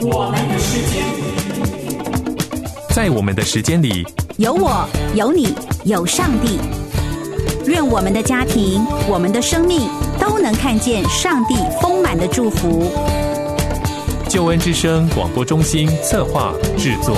我们的时间， 在我们的时间里， 有我，有你，有上帝。愿我们的家庭，我们的生命都能看见上帝丰满的祝福。 救恩之声广播中心策划制作。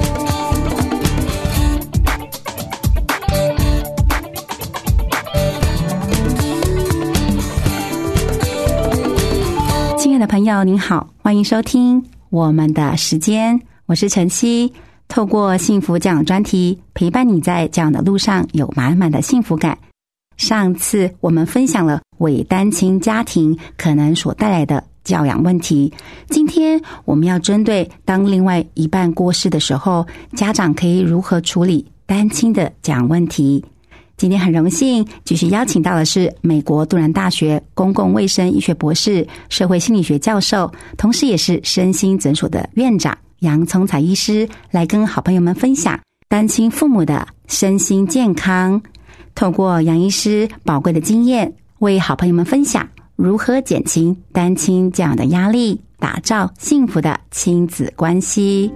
亲爱的朋友您好，欢迎收听我们的时间，我是晨曦，透过幸福教养专题陪伴你在教养的路上有满满的幸福感。上次我们分享了伪单亲家庭可能所带来的教养问题，今天我们要针对当另外一半过世的时候，家长可以如何处理单亲的教养问题。今天很荣幸继续邀请到的是美国杜兰大学公共卫生医学博士、社会心理学教授，同时也是身心诊所的院长杨聪财医师，来跟好朋友们分享单亲父母的身心健康。透过杨医师宝贵的经验，为好朋友们分享如何减轻单亲教养的压力，打造幸福的亲子关系。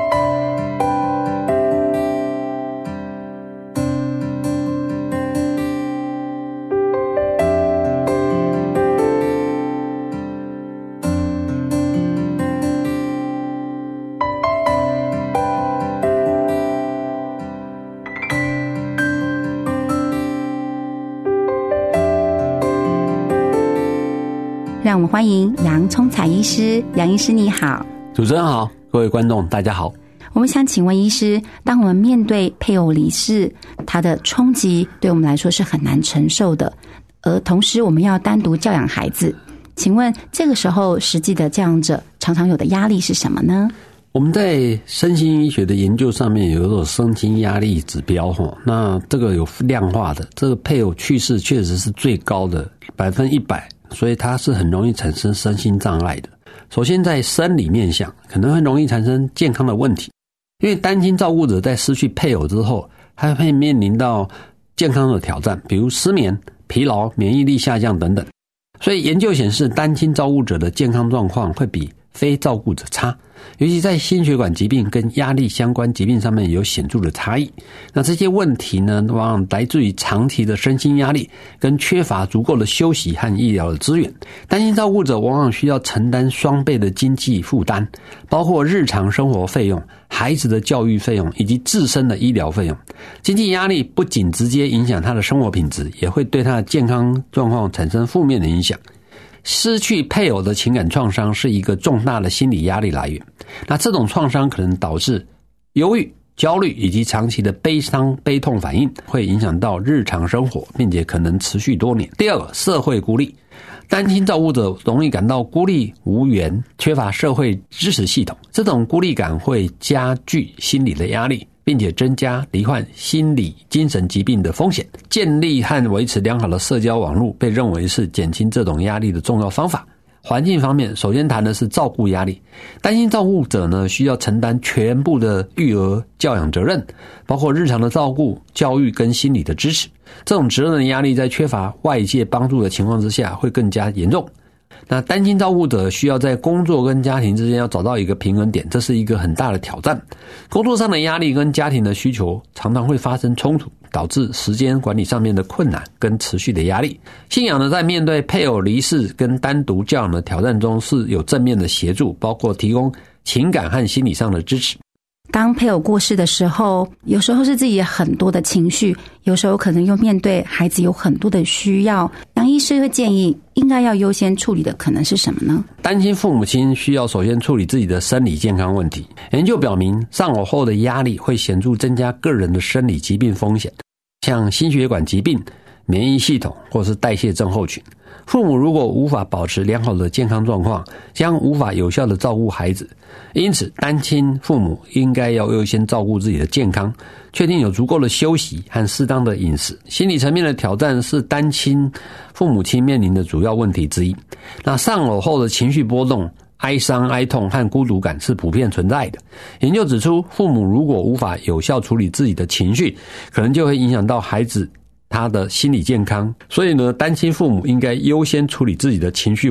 让我们欢迎杨聪财医师。杨医师你好。 主持人好，各位观众大家好。 我们想请问医师，当我们面对配偶离世，它的冲击对我们来说是很难承受的，而同时我们要单独教养孩子，请问这个时候实际的教养者常常有的压力是什么呢？ 我们在身心医学的研究上面有一种身心压力指标，那这个有量化的，这个配偶去世确实是最高的100%，所以它是很容易产生身心障碍的。首先在生理面向可能很容易产生健康的问题，因为单亲照顾者在失去配偶之后，他会面临到健康的挑战，比如失眠、疲劳、免疫力下降等等。所以研究显示，单亲照顾者的健康状况会比非照顾者差，尤其在心血管疾病跟压力相关疾病上面有显著的差异。那这些问题呢，往往来自于长期的身心压力跟缺乏足够的休息和医疗的资源。单亲照顾者往往需要承担双倍的经济负担，包括日常生活费用、孩子的教育费用以及自身的医疗费用。经济压力不仅直接影响他的生活品质，也会对他的健康状况产生负面的影响。失去配偶的情感创伤是一个重大的心理压力来源，那这种创伤可能导致忧郁、焦虑以及长期的悲伤、悲痛反应，会影响到日常生活，并且可能持续多年。第二个，社会孤立。单亲照顾者容易感到孤立无援，缺乏社会支持系统，这种孤立感会加剧心理的压力，并且增加罹患心理精神疾病的风险。建立和维持良好的社交网络被认为是减轻这种压力的重要方法。环境方面，首先谈的是照顾压力。单亲照顾者呢，需要承担全部的育儿教养责任，包括日常的照顾、教育跟心理的支持。这种责任的压力在缺乏外界帮助的情况之下会更加严重。那单亲照顾者需要在工作跟家庭之间要找到一个平衡点，这是一个很大的挑战。工作上的压力跟家庭的需求常常会发生冲突，导致时间管理上面的困难跟持续的压力。信仰呢，在面对配偶离世跟单独教养的挑战中是有正面的协助，包括提供情感和心理上的支持。 当配偶过世的时候，有时候是自己很多的情绪，有时候可能又面对孩子有很多的需要。杨医师会建议应该要优先处理的可能是什么呢？ 单亲父母亲需要首先处理自己的生理健康问题。研究表明，丧偶后的压力会显著增加个人的生理疾病风险，像心血管疾病、免疫系统或是代谢症候群。父母如果无法保持良好的健康状况，将无法有效的照顾孩子。因此，单亲父母应该要优先照顾自己的健康，确定有足够的休息和适当的饮食。心理层面的挑战是单亲父母亲面临的主要问题之一。那丧偶后的情绪波动、哀伤、哀痛和孤独感是普遍存在的。研究指出，父母如果无法有效处理自己的情绪，可能就会影响到孩子他的心理健康。所以呢，单亲父母应该优先处理自己的情绪问题。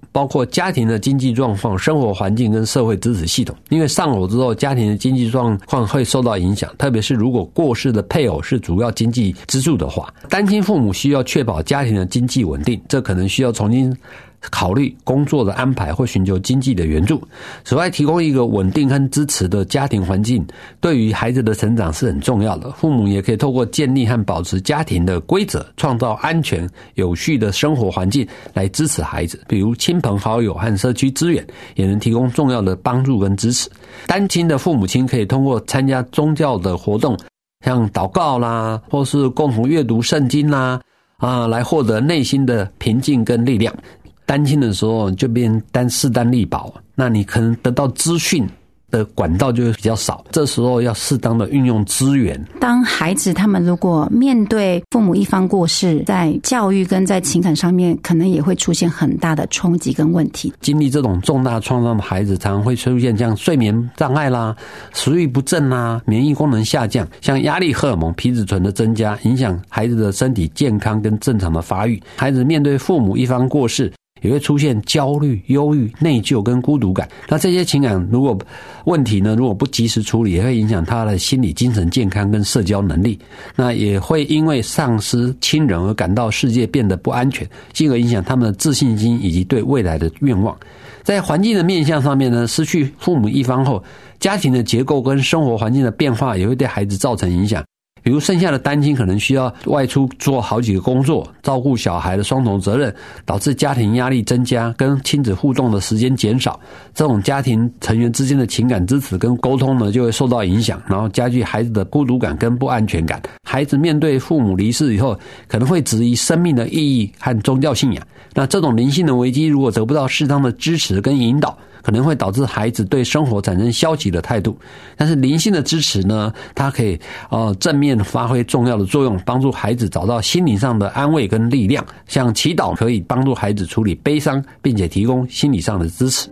包括家庭的经济状况、生活环境跟社会支持系统。因为丧偶之后，家庭的经济状况会受到影响，特别是如果过世的配偶是主要经济支柱的话，单亲父母需要确保家庭的经济稳定，这可能需要重新考虑工作的安排或寻求经济的援助。此外，提供一个稳定和支持的家庭环境对于孩子的成长是很重要的。父母也可以透过建立和保持家庭的规则，创造安全有序的生活环境来支持孩子，比如亲朋好友和社区资源也能提供重要的帮助跟支持。单亲的父母亲可以通过参加宗教的活动，像祷告啦，或是共同阅读圣经啦，来获得内心的平静跟力量。单亲的时候就变势单力薄，那你可能得到资讯的管道就会比较少，这时候要适当的运用资源。 当孩子他们如果面对父母一方过世，在教育跟在情感上面可能也会出现很大的冲击跟问题。 经历这种重大创伤的孩子常常会出现像睡眠障碍啦、食欲不振啦、免疫功能下降，像压力荷尔蒙、皮质醇的增加，影响孩子的身体健康跟正常的发育。孩子面对父母一方过世也会出现焦虑、忧郁、内疚跟孤独感。那这些情感如果问题呢，如果不及时处理，也会影响他的心理精神健康跟社交能力。那也会因为丧失亲人而感到世界变得不安全，进而影响他们的自信心以及对未来的愿望。在环境的面向上面呢，失去父母一方后，家庭的结构跟生活环境的变化也会对孩子造成影响。比如剩下的单亲可能需要外出做好几个工作，照顾小孩的双重责任，导致家庭压力增加，跟亲子互动的时间减少。这种家庭成员之间的情感支持跟沟通呢，就会受到影响，然后加剧孩子的孤独感跟不安全感。孩子面对父母离世以后，可能会质疑生命的意义和宗教信仰。那这种灵性的危机如果得不到适当的支持跟引导，可能会导致孩子对生活产生消极的态度。但是灵性的支持呢，它可以正面发挥重要的作用，帮助孩子找到心理上的安慰跟力量。像祈祷可以帮助孩子处理悲伤，并且提供心理上的支持。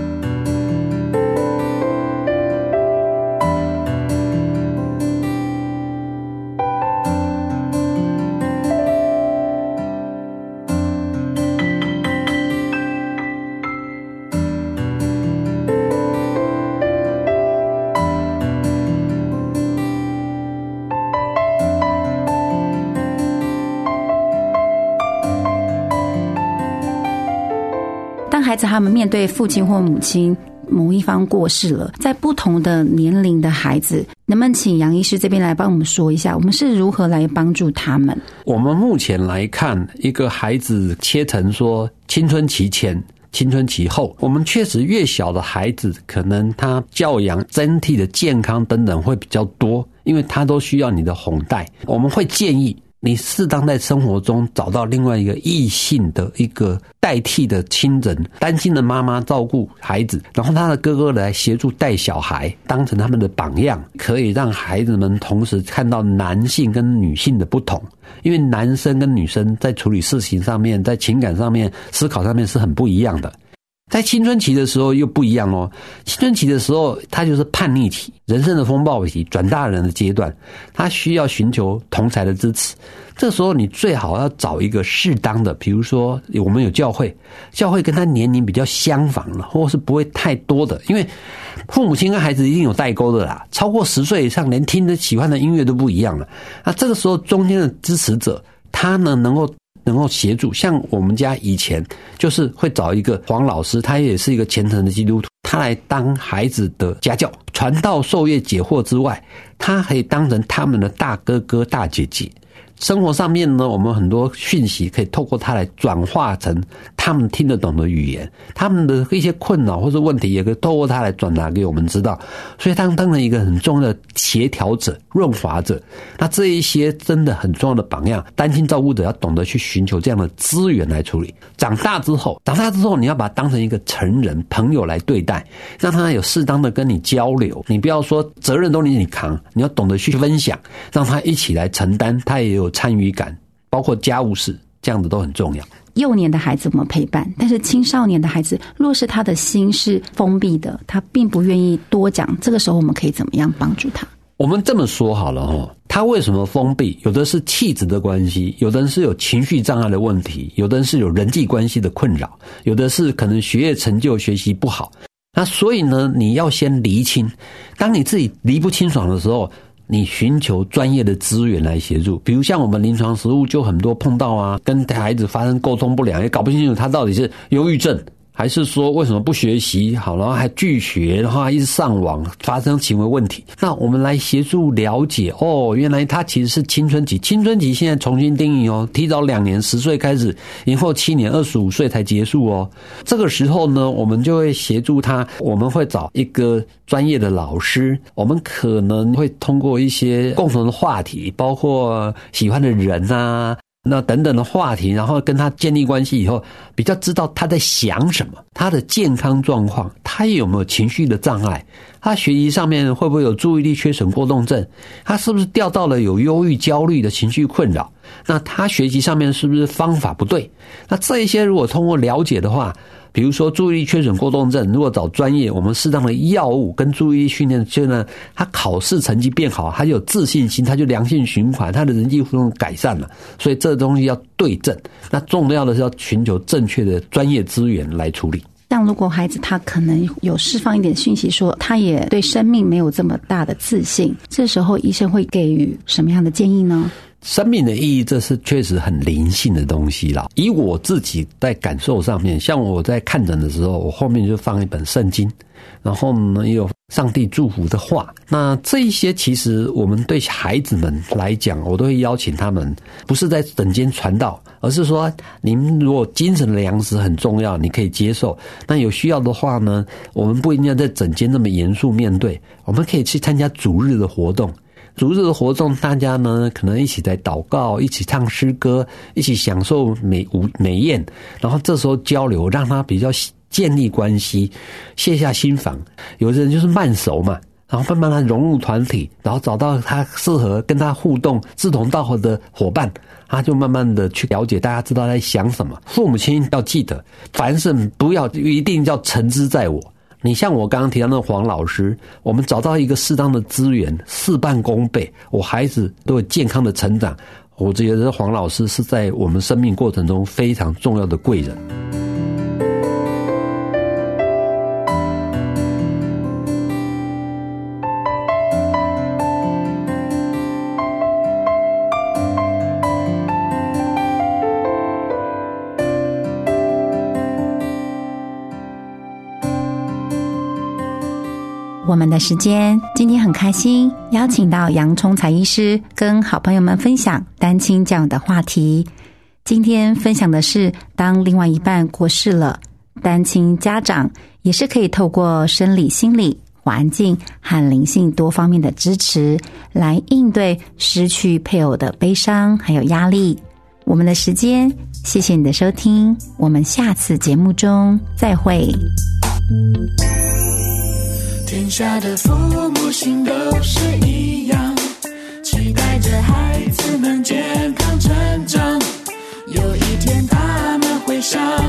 孩子他们面对父亲或母亲某一方过世了，在不同的年龄的孩子，能不能请杨医师这边来帮我们说一下，我们是如何来帮助他们？我们目前来看，一个孩子切成说青春期前、青春期后，我们确实越小的孩子，可能他教养、整体的健康等等会比较多，因为他都需要你的哄带。我们会建议你适当在生活中找到另外一个异性的一个代替的亲人，单亲的妈妈照顾孩子，然后他的哥哥来协助带小孩，当成他们的榜样，可以让孩子们同时看到男性跟女性的不同。因为男生跟女生在处理事情上面，在情感上面、思考上面是很不一样的。在青春期的时候又不一样哦，青春期的时候他就是叛逆期，人生的风暴期，转大人的阶段，他需要寻求同侪的支持。这时候你最好要找一个适当的，比如说我们有教会跟他年龄比较相仿了，或是不会太多的，因为父母亲跟孩子一定有代沟的啦，超过10岁以上连听的喜欢的音乐都不一样了。那这个时候中间的支持者，他呢能够协助。像我们家以前就是会找一个黄老师，他也是一个虔诚的基督徒，他来当孩子的家教，传道授业解惑之外，他可以当成他们的大哥哥大姐姐。生活上面呢，我们很多讯息可以透过它来转化成他们听得懂的语言，他们的一些困扰或者问题也可以透过它来转达给我们知道。所以他当成一个很重要的协调者、润滑者。那这一些真的很重要的榜样，单亲照顾者要懂得去寻求这样的资源来处理。长大之后你要把它当成一个成人朋友来对待，让他有适当的跟你交流。你不要说责任都你扛，你要懂得去分享，让他一起来承担，他也有参与感，包括家务事，这样子都很重要。 幼年的孩子我们陪伴，但是青少年的孩子，若是他的心是封闭的，他并不愿意多讲，这个时候我们可以怎么样帮助他？ 我们这么说好了他为什么封闭？有的是气质的关系，有的人是有情绪障碍的问题，有的人是有人际关系的困扰，有的是可能学业成就学习不好。那所以呢，你要先厘清，当你自己厘不清爽的时候，你寻求专业的资源来协助。比如像我们临床实务就很多碰到跟孩子发生沟通不良，也搞不清楚他到底是忧郁症还是说为什么不学习好，然后还拒学，然后还一直上网，发生行为问题。那我们来协助了解原来他其实是青春期。青春期现在重新定义提早2年10岁开始，延后7年25岁才结束这个时候呢，我们就会协助他，我们会找一个专业的老师，我们可能会通过一些共同的话题，包括喜欢的人那等等的话题，然后跟他建立关系以后，比较知道他在想什么，他的健康状况，他有没有情绪的障碍，他学习上面会不会有注意力缺损过动症，他是不是掉到了有忧郁焦虑的情绪困扰，那他学习上面是不是方法不对。那这一些如果通过了解的话，比如说注意力缺损过动症，如果找专业，我们适当的药物跟注意力训练，就呢，他考试成绩变好，他就有自信心，他就良性循环，他的人际互动改善了。所以这东西要对症，那重要的是要寻求正确的专业资源来处理。 像如果孩子他可能有释放一点讯息说他也对生命没有这么大的自信，这时候医生会给予什么样的建议呢？ 生命的意义，这是确实很灵性的东西啦。以我自己在感受上面，像我在看诊的时候，我后面就放一本圣经，然后呢也有上帝祝福的话。那这一些其实我们对孩子们来讲，我都会邀请他们，不是在诊间传道，而是说您如果精神的粮食很重要，你可以接受。那有需要的话呢，我们不一定要在诊间那么严肃面对，我们可以去参加主日的活动。主日的活动，大家呢可能一起在祷告，一起唱诗歌，一起享受美宴，然后这时候交流，让他比较建立关系，卸下心防。有的人就是慢熟嘛，然后慢慢的融入团体，然后找到他适合跟他互动志同道合的伙伴，他就慢慢的去了解大家知道在想什么。父母亲要记得，凡事不要一定要成之在我。你像我刚刚提到那个黄老师，我们找到一个适当的资源，事半功倍，我孩子都有健康的成长。我觉得黄老师是在我们生命过程中非常重要的贵人。 我们的时间今天很开心，邀请到杨聪财医师跟好朋友们分享单亲教养的话题。今天分享的是，当另外一半过世了，单亲家长也是可以透过生理、心理、环境和灵性多方面的支持，来应对失去配偶的悲伤还有压力。我们的时间，谢谢你的收听，我们下次节目中再会。 天下的父母心都是一样，期待着孩子们健康成长，有一天他们会想